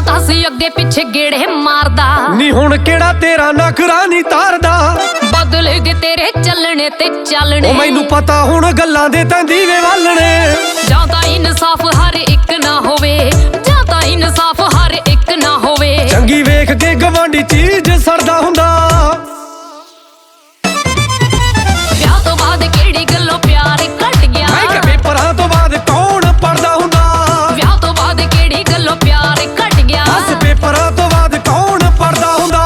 ਤਾਂ ਸੀ ਅੱਗੇ ਪਿੱਛੇ ਗੇੜੇ ਮਾਰਦਾ ਨੀ ਹੁਣ ਕਿਹੜਾ ਤੇਰਾ ਨਖਰਾ ਨਹੀਂ ਤਾਰਦਾ ਬਦਲ ਗਏ ਤੇਰੇ ਚੱਲਣੇ ਤੇ ਚੱਲਣੇ ਉਹ ਮੈਨੂੰ ਪਤਾ ਹੁਣ ਗੱਲਾਂ ਦੇ ਤਾਂ ਦੀਵੇ ਵਾਲਣੇ ਜਾਂ ਤਾਂ ਇਨਸਾਫ ਹਰ ਇੱਕ ਨਾ ਹੋਵੇ ਜਾਂ ਤਾਂ ਇਨਸਾਫ ਹਰ ਇੱਕ ਨਾ ਹੋਵੇ ਚੰਗੀ ਵੇਖ ਕੇ ਗਵਾਂਢੀ ਚੀਜ਼ ਸੜਦਾ ਹੁੰਦਾ ਵਿਆਹ ਤੋਂ ਬਾਅਦ ਕਿਹੜੀ ਗੱਲੋਂ ਪਿਆਰ ਘਟ ਗਿਆ ਮੈਂ ਕਿ ਪੇਪਰਾਂ ਤੋਂ ਬਾਅਦ ਕੌਣ ਪੜਦਾ ਹੁੰਦਾ ਵਿਆਹ ਤੋਂ ਬਾਅਦ ਕਿਹੜੀ ਗੱਲੋਂ ਪਿਆਰ ਘਟ ਗਿਆ ਬਸ ਪੇਪਰਾਂ ਤੋਂ ਬਾਅਦ ਕੌਣ ਪੜਦਾ ਹੁੰਦਾ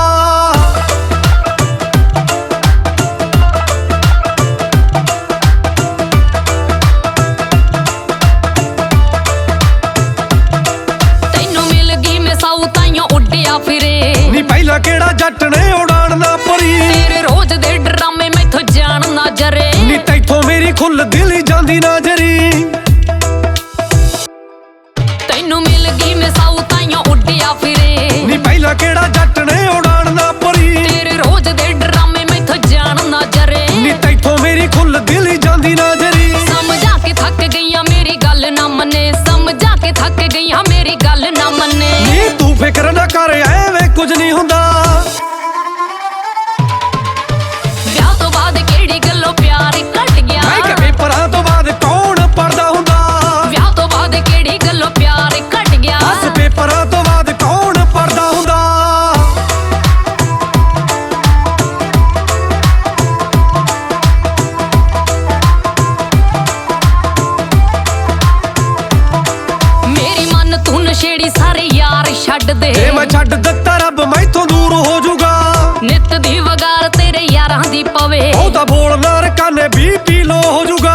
ਤੈਨੂੰ ਮਿਲ ਗਈ ਮੈਂ ਸਾਊ ਤਾਈਓ ਉੱਡਿਆ ਫਿਰੇ ਨੀ ਪਹਿਲਾਂ ਕਿਹੜਾ ਜੱਟ ਨੇ ਉਡਾਣ ਨਾ ਭਰੀ ਤੇਰੇ ਰੋਜ਼ ਦੇ ਡਰਾਮੇ ਮੈਥੋਂ ਜਾਣ ਨਾ ਜਰੇ ਨੀ ਤੈਥੋਂ ਮੇਰੀ ਖੁੱਲ ਦਿਲ ਹੀ ਜਾਂਦੀ ਨਾ ਜਰੀ ਤੈਨੂੰ ਮਿਲ ਗਈ ਮੈਂ ਸਾਊ ਤਾਈਓ ਉੱਡਿਆ ਫਿਰੇ ਨੀ ਪਹਿਲਾਂ ਕਿਹੜਾ ਜੱਟ ਨੇ ਉਡਾਣ ਨਾ ਭਰੀ ਤੇਰੇ ਰੋਜ਼ ਦੇ ਡਰਾਮੇ ਮੈਥੋਂ ਜਾਣ ਨਾ ਜਰੇ ਨੀ ਤੈਥੋਂ ਮੇਰੀ ਖੁੱਲ ਦਿਲ ਹੀ ਜਾਂਦੀ ਨਾ ਜਰੀ ਸਮਝਾ ਕੇ ਥੱਕ ਗਈਆਂ ਮੇਰੀ ਗੱਲ ਨਾ ਮੰਨੇ ਸਮਝਾ ਕੇ ਥੱਕ ਗਈਆਂ ਮੇਰੀ ਗੱਲ ਨਾ ਮੰਨੇ ਨੀ ਤੂੰ ਫਿਕਰ ਨਾ ਕਰ ਐਵੇਂ ਕੁਝ ਨਹੀਂ ਹੁੰਦਾ ਵਿਆਹ ਤੋਂ ਬਾਅਦ ਕਿਹੜੀ ਗੱਲੋਂ ਪਿਆਰ ਘਟ ਗਿਆ ਮੈਂ ਕਿ ਪੇਪਰਾਂ ਤੋਂ ਬਾਅਦ ਕੌਣ ਪੜਦਾ ਹੁੰਦਾ ਵਿਆਹ ਤੋਂ ਬਾਅਦ ਕਿਹੜੀ ਗੱਲੋਂ ਪਿਆਰ ਘਟ ਗਿਆ ਬਸ ਪੇਪਰਾਂ ਤੋਂ ਬਾਅਦ ਕੌਣ ਪੜਦਾ ਹੁੰਦਾ ਮੇਰੀ ਮਨ ਤੂੰ ਨਸ਼ੇੜੀ ਸਾਰੇ ਯਾਰ ਛੱਡ ਦੇ ਜੇ ਮੈਂ ਛੱਡ ਦਿੱਤਾ ਰੱਬ ਮੈਥੋਂ ਦੂਰ ਹੋ ਜਾਊਗਾ ਨਿੱਤ ਦੀ ਵਗਾਰ ਤੇਰੇ ਯਾਰਾਂ ਦੀ ਪਵੇ ਉਹ ਤਾਂ ਬੋਲਣਾ ਰਕਾਨੇ BP ਲੋ ਹੋ ਜਾਊਗਾ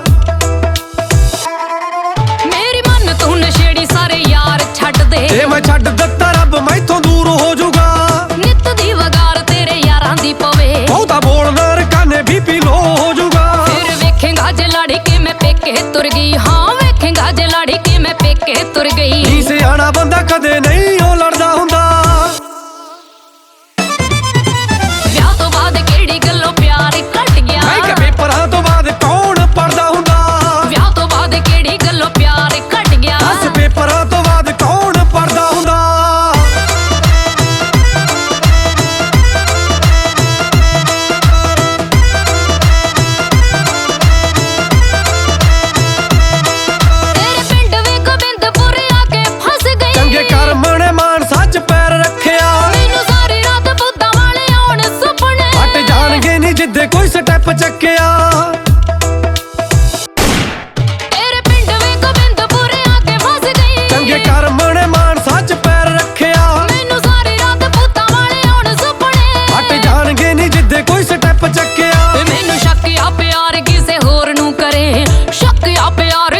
ਮੇਰੀ ਮਨ ਤੂੰ ਨਸ਼ੇੜੀ ਸਾਰੇ ਯਾਰ ਛੱਡ ਦੇ ਜੇ ਮੈਂ ਛੱਡ ਦਿੱਤਾ ਰੱਬ ਮੈਥੋਂ ਦੂਰ ਹੋ ਜਾਊਗਾ ਨਿੱਤ ਦੀ ਵਗਾਰ ਤੇਰੇ ਯਾਰਾਂ ਦੀ ਪਵੇ ਉਹ ਤਾਂ ਬੋਲਣਾ ਰਕਾਨੇ BP ਲੋ ਹੋ ਜਾਊਗਾ ਫਿਰ ਵੇਖੇਂਗਾ ਜੇ ਲਾੜੀ ਕੇ ਮੈਂ ਪੇਕੇ ਤੁਰ ਗਈ ਹਾਂ ਵੇਖੇਂਗਾ ਜੇ ਲਾੜੀ ਕੇ ਮੈਂ ਪੇਕੇ ਤੁਰ ਗਈ ਨੀ ਸਿਆਣਾ ਬੰਦਾ ਕਦੇ ਨਹੀਂ ਉਹ ਲੜਦਾ ਹੁੰਦਾ ਵਿਆਹ ਤੋਂ ਬਾਅਦ ਕਿਹੜੀ ਗੱਲੋਂ ਪਿਆਰ ਘਟ ਗਿਆ ਮੈਂ ਕਿ ਪੇਪਰਾਂ ਤੋਂ ਬਾਅਦ ਕੌਣ ਪੜਦਾ ਹੁੰਦਾ ਵਿਆਹ ਤੋਂ ਬਾਅਦ ਕਿਹੜੀ ਗੱਲੋਂ ਪਿਆਰ ਘਟ ਗਿਆ ਬਸ ਪੇਪਰਾਂ ਤੋਂ ਬਾਅਦ ਕੌਣ ਪੜਦਾ ਹੁੰਦਾ ਤੇਰੇ ਪਿੰਡ ਵੇ ਗੋਬਿੰਦਪੁਰ ਆ ਕੇ ਫਸ ਗਈ ਚੰਗੇ ਕਰਮ ਨੇ ਮਾਨ ਸੱਚ ਪੈਰ ਰੱਖਿਆ ਮੈਨੂੰ ਸਾਰੀ ਰਾਤ ਬੁੱਧਾਂ ਵਾਲੇ ਆਉਣ ਸੁਪਨੇ ਹਟ ਜਾਣਗੇ ਨਹੀਂ ਜਿੱਦੇ ਕੋਈ ਸਟੈਪ ਚੱਕਿਆ ਤੇਰੇ ਪਿੰਡ ਵੇ ਗੋਬਿੰਦਪੁਰ ਆ ਕੇ ਫਸ ਗਈ ਚੰਗੇ ਕਰਮ ਨੇ ਮਾਨ ਸੱਚ ਪੈਰ ਰੱਖਿਆ ਮੈਨੂੰ ਸਾਰੀ ਰਾਤ ਬੁੱਧਾਂ ਵਾਲੇ ਆਉਣ ਸੁਪਨੇ ਹਟ ਜਾਣਗੇ ਨਹੀਂ ਜਿੱਦੇ ਕੋਈ ਸਟੈਪ ਚੱਕਿਆ ਤੇ ਮੈਨੂੰ ਸ਼ੱਕ ਆ ਪਿਆਰ ਕਿਸੇ ਹੋਰ ਨੂੰ ਕਰੇ ਸ਼ੱਕ ਆ ਪਿਆਰ